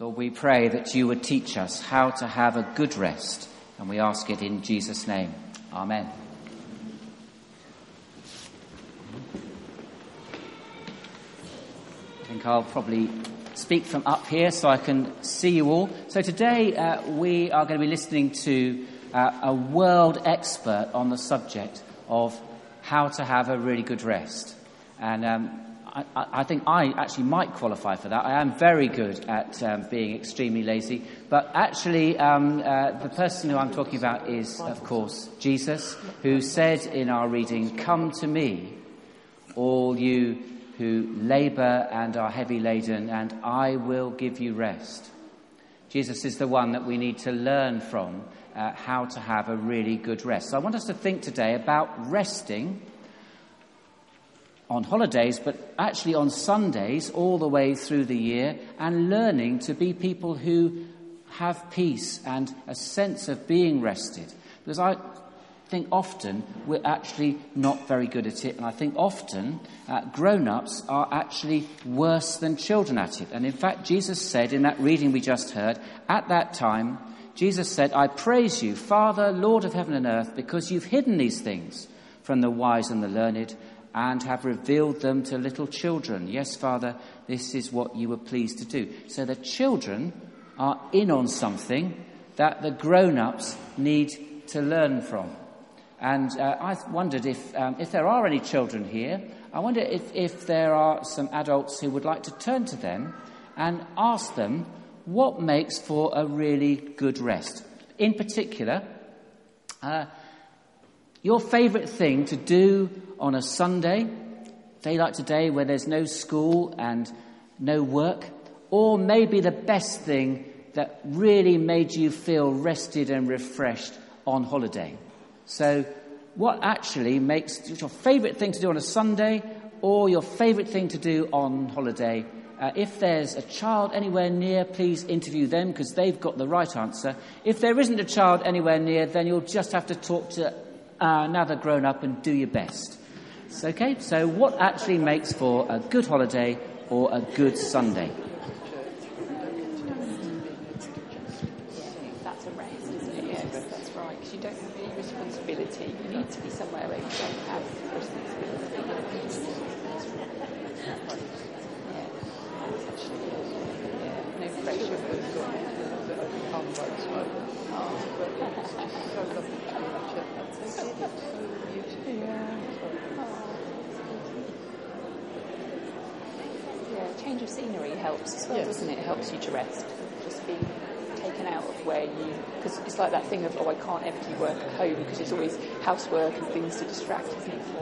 Lord, we pray that you would teach us how to have a good rest, and we ask it in Jesus' name. Amen. I think I'll probably speak from up here so I can see you all. So today we are going to be listening to a world expert on the subject of how to have a really good rest. And I think I actually might qualify for that. I am very good at being extremely lazy. But actually, the person who I'm talking about is, of course, Jesus, who said in our reading, "Come to me, all you who labour and are heavy laden, and I will give you rest." Jesus is the one that we need to learn from how to have a really good rest. So I want us to think today about resting on holidays, but actually on Sundays all the way through the year, and learning to be people who have peace and a sense of being rested. Because I think often we're actually not very good at it, and I think often grown-ups are actually worse than children at it. And in fact, Jesus said in that reading we just heard, at that time, Jesus said, "I praise you, Father, Lord of heaven and earth, because you've hidden these things from the wise and the learned, and have revealed them to little children. Yes, Father, this is what you were pleased to do." So the children are in on something that the grown-ups need to learn from. And I wondered if there are any children here, I wonder if there are some adults who would like to turn to them and ask them what makes for a really good rest. In particular, your favourite thing to do on a Sunday, day like today where there's no school and no work, or maybe the best thing that really made you feel rested and refreshed on holiday. So what actually makes your favourite thing to do on a Sunday or your favourite thing to do on holiday? If there's a child anywhere near, please interview them because they've got the right answer. If there isn't a child anywhere near, then you'll just have to talk to another grown-up and do your best. Okay, so what actually makes for a good holiday or a good Sunday? That's a rest, isn't it? Yes, that's right. Because you don't have any responsibility. You need to be somewhere where you don't have responsibility. No pressure. Change of scenery helps as well, doesn't it? It helps you to rest. Just being taken out of where you... Because it's like that thing of, I can't ever do work at home because there's always housework and things to distract, isn't it?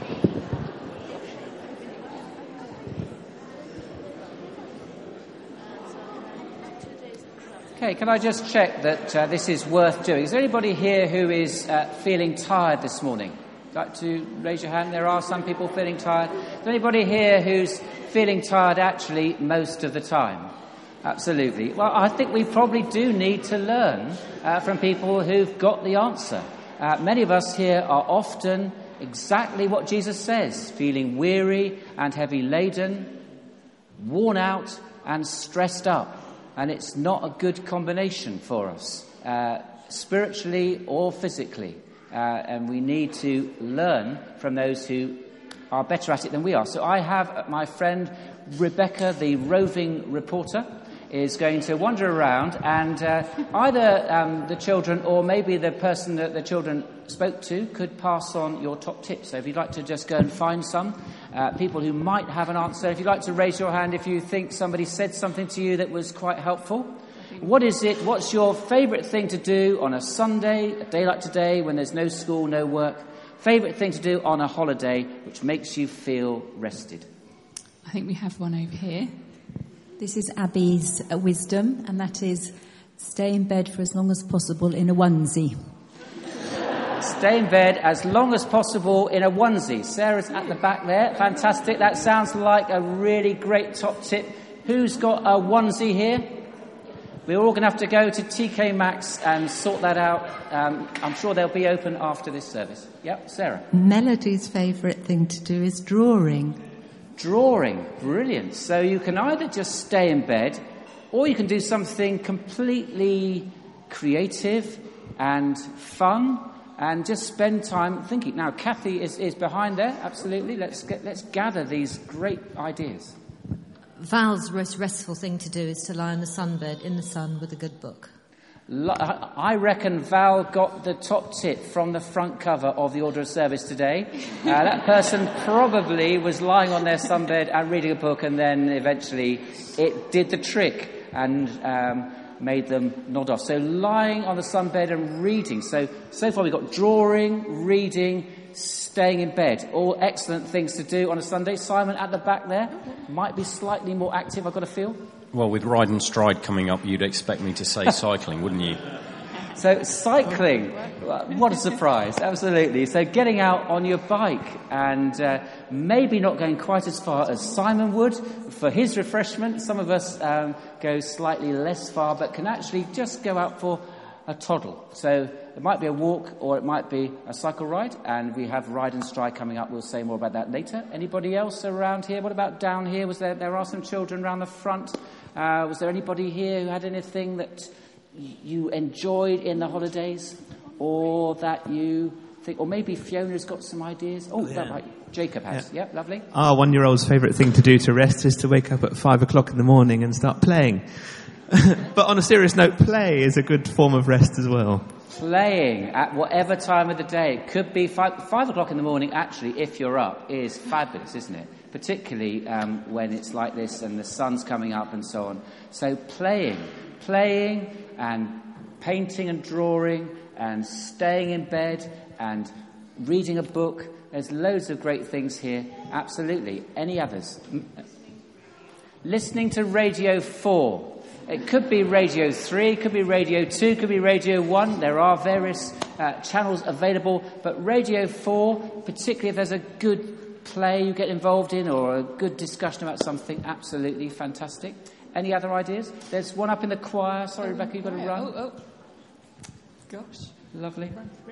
Okay, can I just check that this is worth doing? Is there anybody here who is feeling tired this morning? Like to raise your hand? There are some people feeling tired. Is there anybody here who's feeling tired actually most of the time? Absolutely. Well, I think we probably do need to learn from people who've got the answer. Many of us here are often exactly what Jesus says, feeling weary and heavy laden, worn out and stressed up. And it's not a good combination for us, spiritually or physically. And we need to learn from those who are better at it than we are. So I have my friend Rebecca, the roving reporter, is going to wander around and either the children or maybe the person that the children spoke to could pass on your top tips. So if you'd like to just go and find some people who might have an answer, if you'd like to raise your hand if you think somebody said something to you that was quite helpful. What is it? What's your favourite thing to do on a Sunday, a day like today when there's no school, no work? Favourite thing to do on a holiday which makes you feel rested? I think we have one over here. This is Abby's wisdom, and that is stay in bed for as long as possible in a onesie. Stay in bed as long as possible in a onesie. Sarah's at the back there. Fantastic. That sounds like a really great top tip. Who's got a onesie here? We're all going to have to go to TK Maxx and sort that out. I'm sure they'll be open after this service. Yep, Sarah. Melody's favourite thing to do is drawing. Drawing. Brilliant. So you can either just stay in bed Or you can do something completely creative and fun and just spend time thinking. Now, Kathy is behind there, absolutely. Let's gather these great ideas. Val's most restful thing to do is to lie on the sunbed in the sun with a good book. I reckon Val got the top tip from the front cover of the Order of Service today. That person probably was lying on their sunbed and reading a book, and then eventually it did the trick and made them nod off. So lying on the sunbed and reading. So far we've got drawing, reading, staying in bed. All excellent things to do on a Sunday. Simon at the back there might be slightly more active, I've got a feel. Well, with Ride and Stride coming up, you'd expect me to say cycling, wouldn't you? So cycling, what a surprise, absolutely. So getting out on your bike and maybe not going quite as far as Simon would for his refreshment. Some of us go slightly less far, but can actually just go out for a toddle. So it might be a walk or it might be a cycle ride, and we have Ride and Stride coming up. We'll say more about that later. Anybody else around here? What about down here? There are some children around the front. Was there anybody here who had anything that you enjoyed in the holidays, or that you think, or maybe Fiona's got some ideas? Oh, yeah. Right. Jacob has. Yeah, lovely. Our 1-year-old's favourite thing to do to rest is to wake up at 5 o'clock in the morning and start playing. But on a serious note, play is a good form of rest as well. Playing at whatever time of the day. It could be 5 o'clock in the morning, actually, if you're up, is fabulous, isn't it? Particularly when it's like this and the sun's coming up and so on. So playing and painting and drawing and staying in bed and reading a book. There's loads of great things here. Absolutely. Any others? Listening to Radio 4. It could be Radio 3, it could be Radio 2, it could be Radio 1. There are various channels available. But Radio 4, particularly if there's a good play you get involved in or a good discussion about something, absolutely fantastic. Any other ideas? There's one up in the choir. Sorry, Rebecca, you've got to run. Oh. Gosh. Lovely.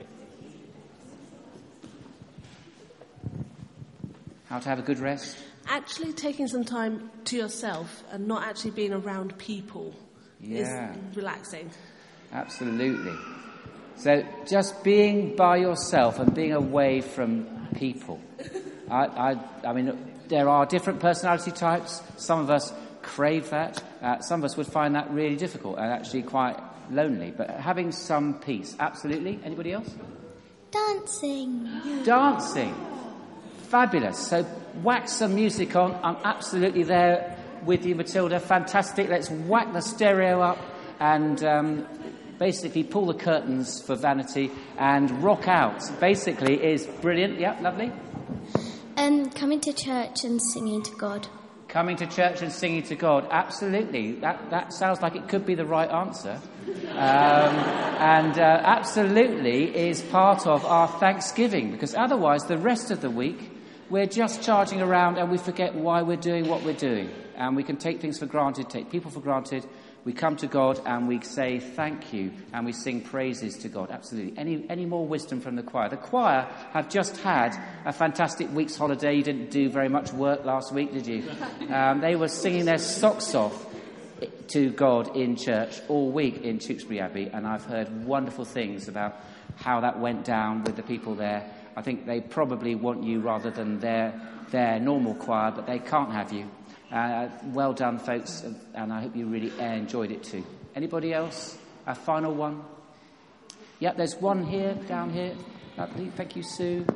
How to have a good rest? Actually taking some time to yourself and not actually being around people is relaxing. Absolutely. So just being by yourself and being away from people. I mean, there are different personality types. Some of us crave that. Some of us would find that really difficult and actually quite lonely. But having some peace, absolutely. Anybody else? Dancing. Fabulous. So whack some music on. I'm absolutely there with you, Matilda. Fantastic. Let's whack the stereo up and basically pull the curtains for vanity and rock out. Basically is brilliant. Yeah, lovely. Coming to church and singing to God. Coming to church and singing to God. Absolutely. That sounds like it could be the right answer. And absolutely is part of our Thanksgiving, because otherwise the rest of the week we're just charging around and we forget why we're doing what we're doing. And we can take things for granted, take people for granted. We come to God and we say thank you and we sing praises to God. Absolutely. Any more wisdom from the choir? The choir have just had a fantastic week's holiday. You didn't do very much work last week, did you? They were singing their socks off to God in church all week in Tewkesbury Abbey, and I've heard wonderful things about how that went down with the people there. I think they probably want you rather than their normal choir, but they can't have you. Well done, folks, and I hope you really enjoyed it too. Anybody else? A final one? Yep, there's one here, down here. Lovely. Thank you, Sue.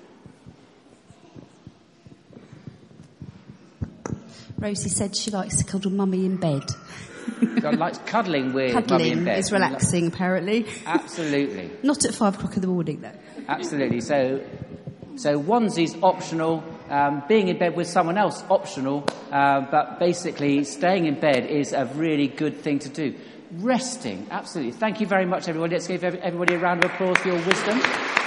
Rosie said she likes to cuddle Mummy in bed. God likes cuddling with Mummy in bed. Cuddling is relaxing, apparently. Absolutely. Not at 5 o'clock in the morning, though. Absolutely. So onesies optional. Being in bed with someone else optional. But basically, staying in bed is a really good thing to do. Resting, absolutely. Thank you very much, everybody. Let's give everybody a round of applause for your wisdom.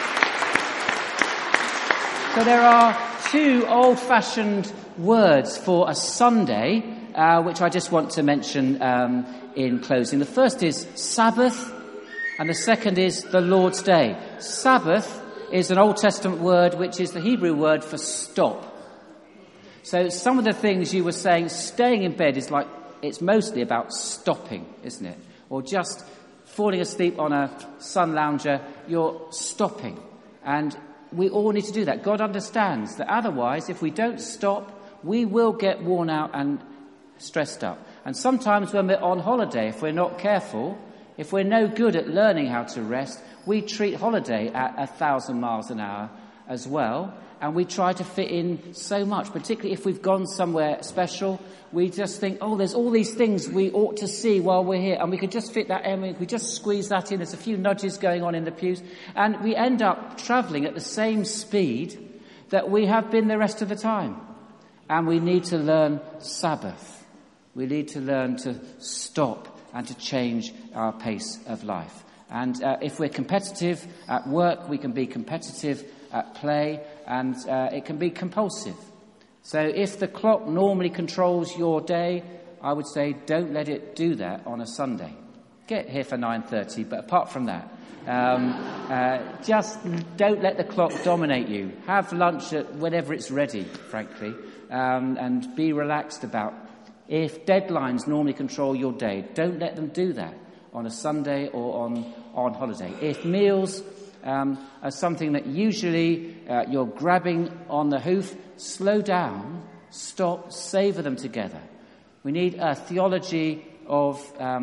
So there are 2 old-fashioned words for a Sunday, which I just want to mention in closing. The first is Sabbath, and the second is the Lord's Day. Sabbath is an Old Testament word, which is the Hebrew word for stop. So some of the things you were saying, staying in bed is like it's mostly about stopping, isn't it? Or just falling asleep on a sun lounger, you're stopping. And we all need to do that. God understands that otherwise, if we don't stop, we will get worn out and stressed up. And sometimes when we're on holiday, if we're not careful, if we're no good at learning how to rest, we treat holiday at 1,000 miles an hour as well. And we try to fit in so much, particularly if we've gone somewhere special. We just think, oh, there's all these things we ought to see while we're here. And we could just fit that in. We just squeeze that in. There's a few nudges going on in the pews. And we end up travelling at the same speed that we have been the rest of the time. And we need to learn Sabbath. We need to learn to stop and to change our pace of life. And if we're competitive at work, we can be competitive at play, and it can be compulsive. So if the clock normally controls your day, I would say don't let it do that on a Sunday. Get here for 9:30, but apart from that, just don't let the clock dominate you. Have lunch at whenever it's ready, frankly, and be relaxed about. If deadlines normally control your day, don't let them do that on a Sunday or on holiday. If meals are something that usually you're grabbing on the hoof, slow down, stop, savour them together. We need a theology of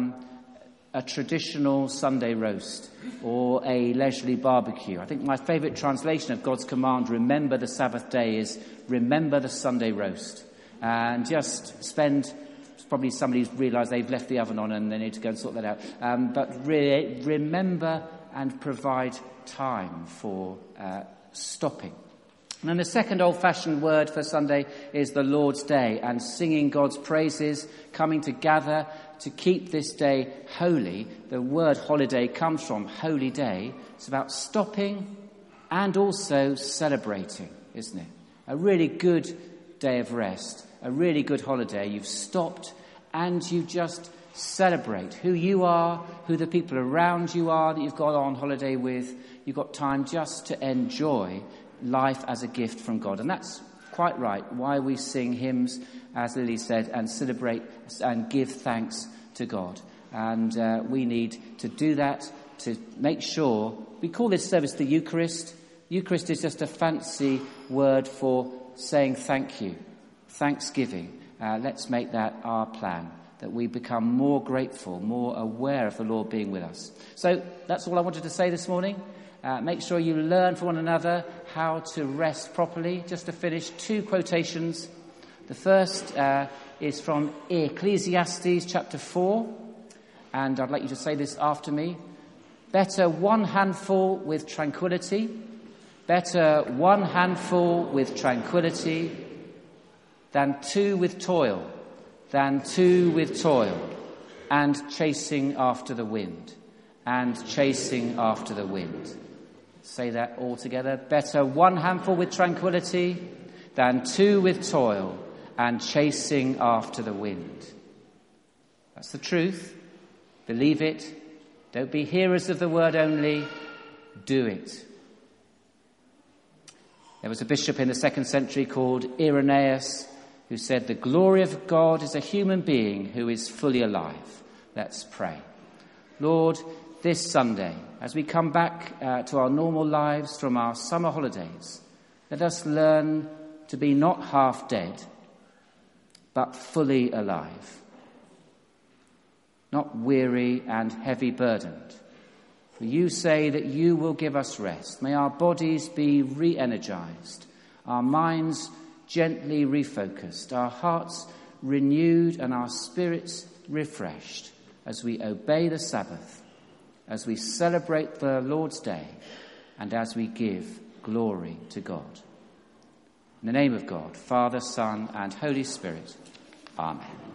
a traditional Sunday roast or a leisurely barbecue. I think my favourite translation of God's command, remember the Sabbath day, is remember the Sunday roast. And just spend, probably somebody's realised they've left the oven on and they need to go and sort that out. But really, remember and provide time for stopping. And then the second old-fashioned word for Sunday is the Lord's Day, and singing God's praises, coming to gather to keep this day holy. The word holiday comes from holy day. It's about stopping and also celebrating, isn't it? A really good day of rest, a really good holiday. You've stopped and you just celebrate who you are, who the people around you are that you've got on holiday with. You've got time just to enjoy life as a gift from God. And that's quite right, why we sing hymns, as Lily said, and celebrate and give thanks to God. And we need to do that to make sure. We call this service the Eucharist. Eucharist is just a fancy word for saying thank you, thanksgiving. Let's make that our plan, that we become more grateful, more aware of the Lord being with us. So that's all I wanted to say this morning. Make sure you learn from one another how to rest properly. Just to finish, 2 quotations. The first is from Ecclesiastes chapter 4, and I'd like you to say this after me. Better one handful with tranquility, better one handful with tranquility than 2 with toil, and chasing after the wind, and chasing after the wind. Say that all together. Better one handful with tranquility than 2 with toil and chasing after the wind. That's the truth. Believe it. Don't be hearers of the word only. Do it. There was a bishop in the 2nd century called Irenaeus who said, the glory of God is a human being who is fully alive. Let's pray. Lord, this Sunday, as we come back to our normal lives from our summer holidays, let us learn to be not half dead, but fully alive. Not weary and heavy burdened. For you say that you will give us rest. May our bodies be re-energized, our minds gently refocused, our hearts renewed and our spirits refreshed as we obey the Sabbath, as we celebrate the Lord's Day, and as we give glory to God. In the name of God, Father, Son, and Holy Spirit. Amen.